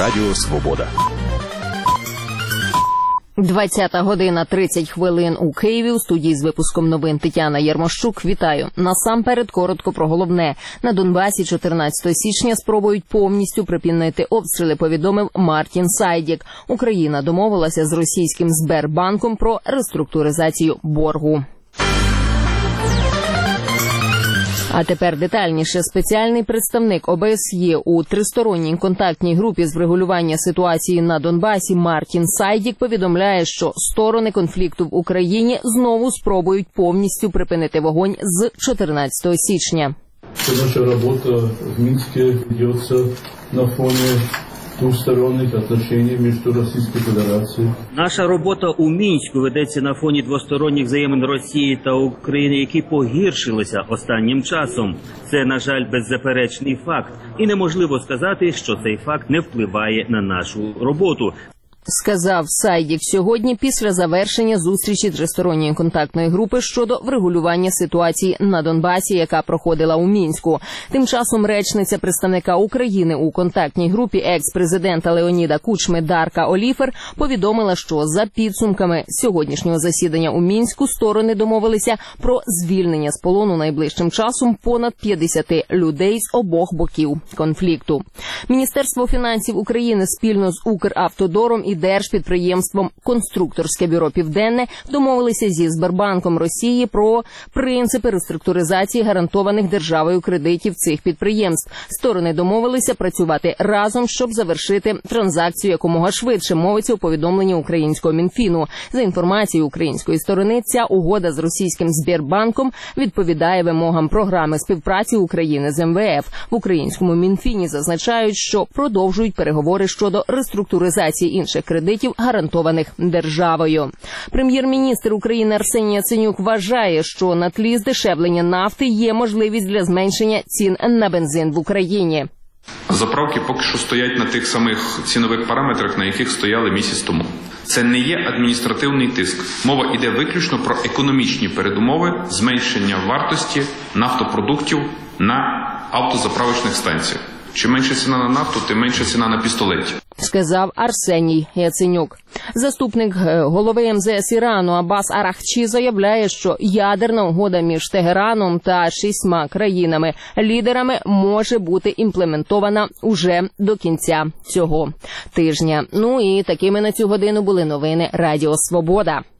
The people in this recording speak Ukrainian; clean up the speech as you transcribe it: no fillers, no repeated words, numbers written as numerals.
Радіо Свобода. 20:30 у Києві. У студії з випуском новин Тетяна Єрмощук. Вітаю. Насамперед коротко про головне. На Донбасі 14 січня спробують повністю припинити обстріли, повідомив Мартін Сайдік. Україна домовилася з російським Сбербанком про реструктуризацію боргу. А тепер детальніше. Спеціальний представник ОБСЄ у тристоронній контактній групі з врегулювання ситуації на Донбасі Мартін Сайдік повідомляє, що сторони конфлікту в Україні знову спробують повністю припинити вогонь з 14 січня. Наша робота в Мінську ведеться на фоні двосторонних відносин між Російською Федерацією. Наша робота у Мінську ведеться на фоні двосторонніх взаємин Росії та України, які погіршилися останнім часом. Це, на жаль, беззаперечний факт. І неможливо сказати, що цей факт не впливає на нашу роботу. Сказав Сайдік сьогодні після завершення зустрічі тристоронньої контактної групи щодо врегулювання ситуації на Донбасі, яка проходила у Мінську. Тим часом речниця представника України у контактній групі екс-президента Леоніда Кучми Дарка Оліфер повідомила, що за підсумками сьогоднішнього засідання у Мінську сторони домовилися про звільнення з полону найближчим часом понад 50 людей з обох боків конфлікту. Міністерство фінансів України спільно з Укравтодором і держпідприємством «Конструкторське бюро Південне» домовилися зі Сбербанком Росії про принципи реструктуризації гарантованих державою кредитів цих підприємств. Сторони домовилися працювати разом, щоб завершити транзакцію якомога швидше, мовиться у повідомленні українського Мінфіну. За інформацією української сторони, ця угода з російським Сбербанком відповідає вимогам програми співпраці України з МВФ. В українському Мінфіні зазначають, що продовжують переговори щодо реструктуризації інших кредитів, гарантованих державою. Прем'єр-міністр України Арсеній Яценюк вважає, що на тлі здешевлення нафти є можливість для зменшення цін на бензин в Україні. Заправки поки що стоять на тих самих цінових параметрах, на яких стояли місяць тому. Це не є адміністративний тиск. Мова йде виключно про економічні передумови зменшення вартості нафтопродуктів на автозаправочних станціях. Чим менша ціна на нафту, тим менша ціна на пістолеті. Сказав Арсеній Яценюк. Заступник голови МЗС Ірану Аббас Арахчі заявляє, що ядерна угода між Тегераном та 6 країнами-лідерами може бути імплементована уже до кінця цього тижня. Ну і такими на цю годину були новини Радіо Свобода.